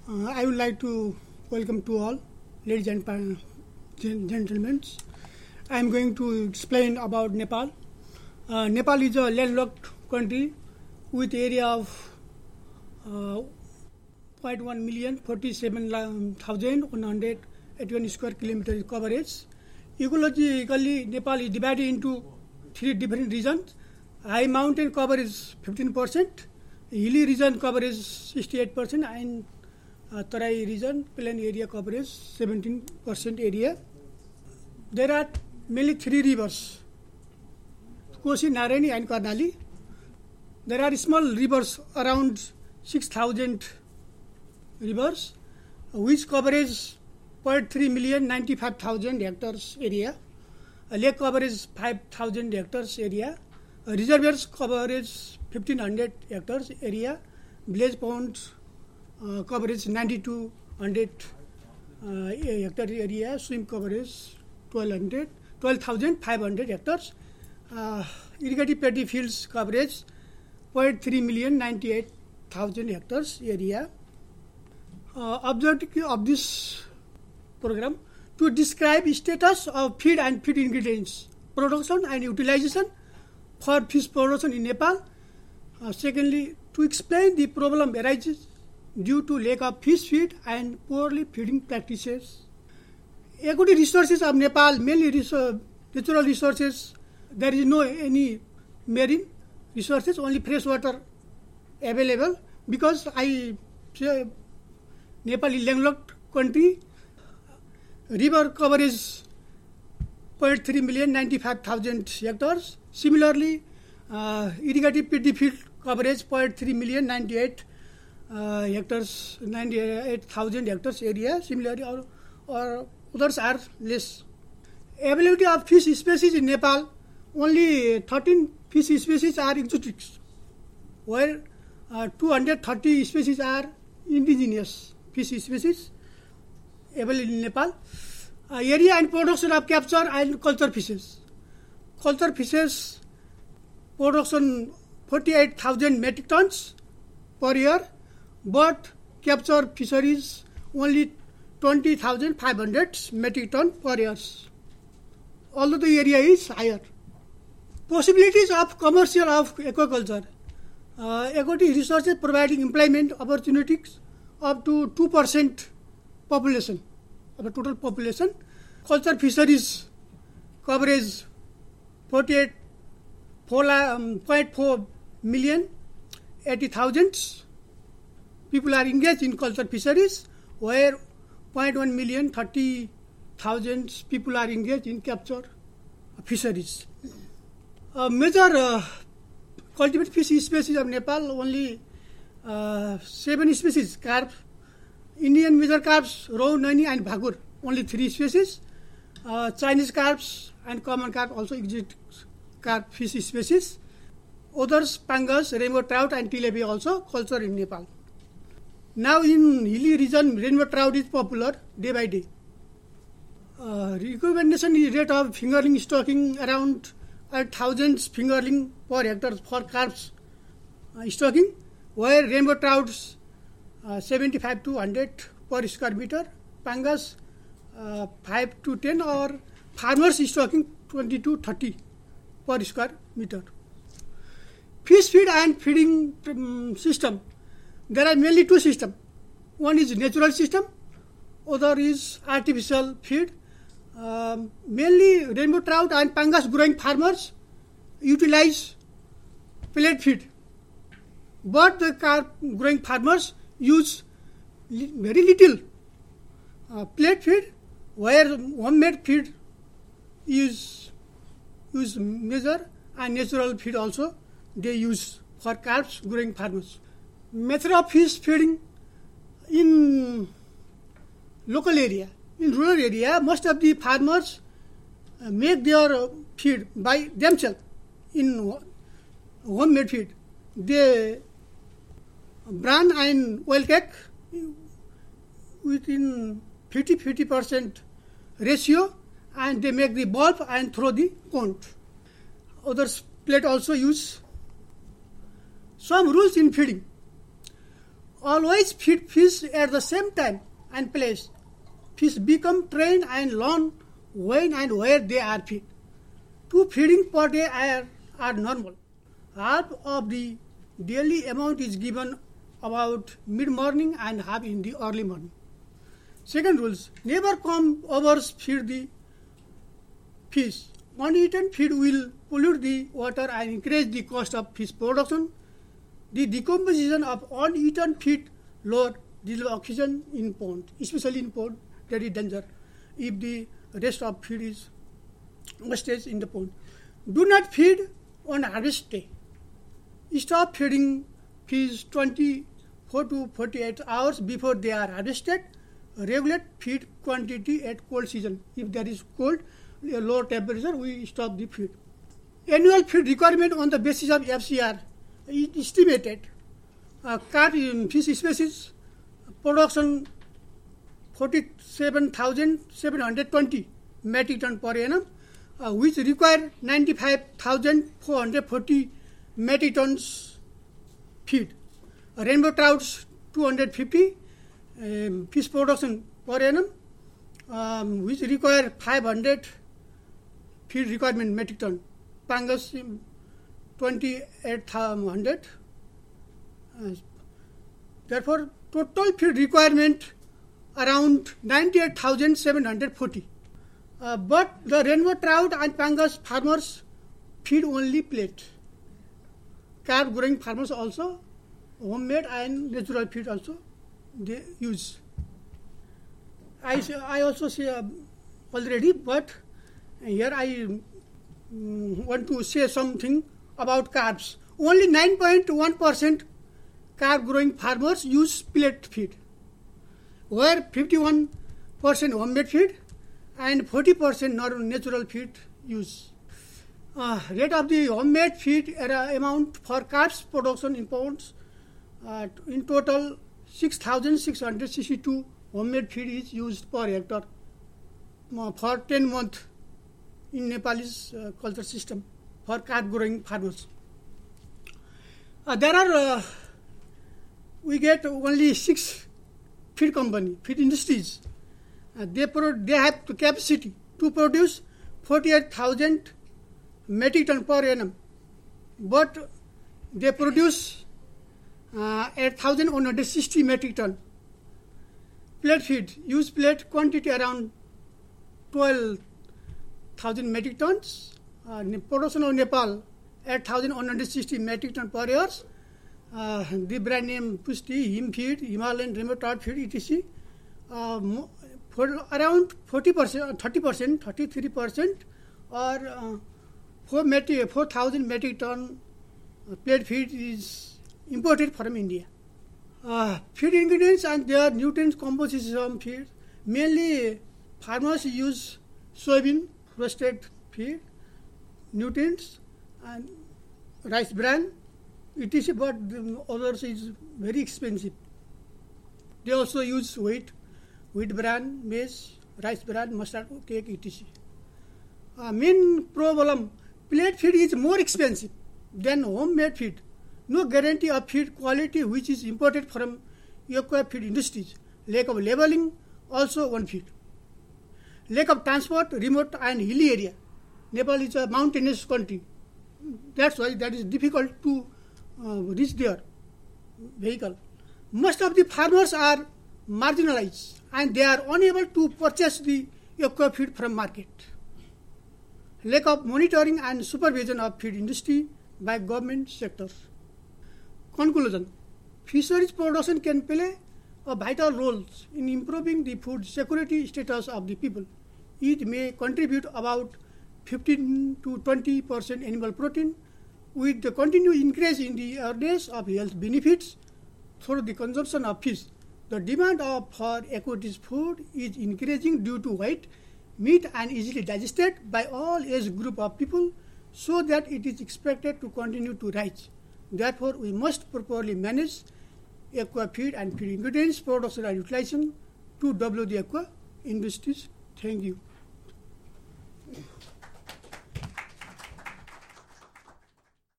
I would like to welcome to all, ladies and gentlemen. I am going to explain about Nepal. Nepal is a landlocked country with area of 0.1 million, 47,181 square kilometers coverage. Ecologically, Nepal is divided into 3 different regions. High mountain cover is 15%, hilly region cover is 68%, and Tarai region, plain area coverage 17% area. There are mainly 3 rivers, Kosi, Narayani and Karnali. There are small rivers, around 6,000 rivers, which coverage 0.3 million, 95,000 hectares area. Lake coverage 5,000 hectares area. Reservoirs coverage 1,500 hectares area. Village ponds coverage 9,200 hectare area. Swim coverage 12,500 hectares. Irrigated paddy fields coverage 0.3 million, 98,000 hectares area. Objective of this program to describe status of feed and feed ingredients production and utilization for fish production in Nepal. Secondly, to explain the problem arises due to lack of fish feed and poorly feeding practices. Aquatic resources of Nepal, mainly natural resources. There is no any marine resources, only fresh water available. Because Nepal is landlocked country. River coverage 0.3 million, 95,000 hectares. Similarly, irrigated paddy field coverage 0.3 million, 98,000 hectares area. Similarly, or others are less. Availability of fish species in Nepal, only 13 fish species are exotic, while 230 species are indigenous fish species available in Nepal. Area and production of capture and culture fishes. Culture fishes production 48,000 metric tons per year, but capture fisheries only 20,500 metric tons per year. Although the area is higher. Possibilities of commercial of aquaculture. Aquatic resources providing employment opportunities up to 2% population of the total population. Culture fisheries coverage 48.4 million, 80,000 people are engaged in culture fisheries, where 0.1 million, 30,000 people are engaged in capture fisheries. Major cultivated fish species of Nepal, only 7 species, carp, Indian major carps, roe, nani and bhagur, only 3 species. Chinese carps and common carp, also exotic carp fish species. Others, pangas, rainbow trout and tilapia also culture in Nepal. Now in hilly region, rainbow trout is popular day by day. Recommendation is rate of fingerling stocking around 1,000 fingerling per hectare for carps stocking, where rainbow trouts 75 to 100 per square meter, pangas 5 to 10, or farmers stocking 20 to 30 per square meter. Fish feed and feeding system. There are mainly 2 systems. One is natural system, other is artificial feed. Mainly rainbow trout and pangas growing farmers utilize pellet feed, but the carp growing farmers use very little pellet feed, where homemade feed is major, and natural feed also they use for carps growing farmers. Method of fish feeding in local area. In rural area, most of the farmers make their feed by themselves in homemade feed. They bran and oil cake within 50% ratio, and they make the bulb and throw the count. Others plate also use. Some rules in feeding. always feed fish at the same time and place. Fish become trained and learn when and where they are fed. 2 feeding per day are normal. Half of the daily amount is given about mid-morning and half in the early morning. Second rules, never come overfeed the fish. Uneaten feed will pollute the water and increase the cost of fish production. The decomposition of uneaten feed lower the oxygen in pond, especially in pond, that is danger if the rest of feed is wastage in the pond. Do not feed on harvest day. Stop feeding fish 24 to 48 hours before they are harvested. Regulate feed quantity at cold season. If there is cold, low temperature, we stop the feed. Annual feed requirement on the basis of FCR is estimated. Carp fish species production 47,720 metric ton per annum, which require 95,440 metric tons feed. Rainbow trouts 250 fish production per annum, which require 500 feed requirement metric ton. Pangus 28,100. Therefore, total feed requirement around 98,740. But the rainbow trout and pangus farmers feed only plate. Carp growing farmers also homemade and natural feed also they use. I also say already, but here I want to say something about carps. Only 9.1% carp growing farmers use plate feed, where 51% homemade feed and 40% natural feed use. Rate of the homemade feed amount for carps production in pounds, in total 6,662 homemade feed is used per hectare for 10 months in Nepalese culture system for carp growing farmers. We get only 6 feed company, feed industries. They have the capacity to produce 48,000 metric ton per annum, but they produce 8,160 metric ton. Plate feed, use plate quantity around 12,000 metric tons. Production of Nepal, 8,160 metric ton per year. The brand name Pushti, Him Feed, Himalayan Rainbow Trout Feed, etc. For around 40%, 30%, 33%, or 4,000 metric ton plate feed is imported from India. Feed ingredients and their nutrient composition of feed. Mainly farmers use soybean roasted feed, nutrients and rice bran, etc. But the others is very expensive. They also use wheat bran, maize, rice bran, mustard cake, etc. Main problem, plate feed is more expensive than homemade feed. No guarantee of feed quality which is imported from aqua feed industries. Lack of labeling, also one feed. Lack of transport, remote and hilly area. Nepal is a mountainous country. That's why that is difficult to reach their vehicle. Most of the farmers are marginalized and they are unable to purchase the aqua feed from market. Lack of monitoring and supervision of feed industry by government sectors. Conclusion. Fisheries production can play a vital role in improving the food security status of the people. It may contribute about 15 to 20% animal protein. With the continued increase in the awareness of health benefits through the consumption of fish, the demand for aquatic food is increasing due to white meat and easily digested by all age group of people, so that it is expected to continue to rise. Therefore, we must properly manage aqua feed and feed ingredients production and utilization to develop the aqua industries. Thank you.